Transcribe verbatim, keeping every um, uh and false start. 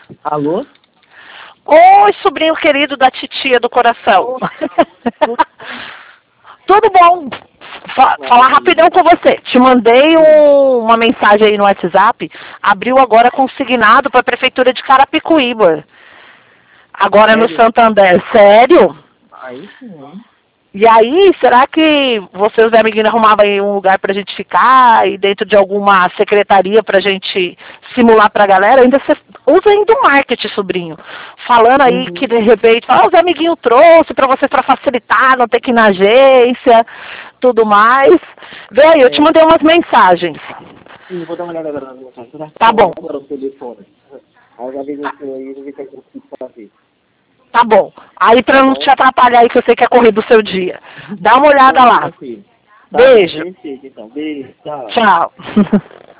Alô? Oi, sobrinho querido da titia do coração. Tudo bom? Fa falar rapidão com você. Te mandei um, uma mensagem aí no WhatsApp. Abriu agora consignado para a Prefeitura de Carapicuíba. Agora no Sério? Santander. Sério? Aí sim. E aí, será que você e os amiguinhos arrumavam aí um lugar pra gente ficar e dentro de alguma secretaria pra gente simular pra galera? Ainda você usa ainda o marketing, sobrinho. Falando aí Uhum. que de repente, ah, os amiguinhos trouxe pra você pra facilitar, não ter que ir na agência, tudo mais. Vê aí, eu te É, mandei umas mensagens. sim, vou dar uma olhada agora na mensagem. Você vai Tá bom, agora o telefone. Aí eu já vejo o seu aí, eu vou ver o que é que eu consigo fazer. tá bom. Aí pra Tá não bom? te atrapalhar aí que eu sei que é corrido o seu dia. Dá uma olhada Não, lá. tranquilo. Tá bom, Beijo. perfeito, então. Beijo, tchau. Tchau.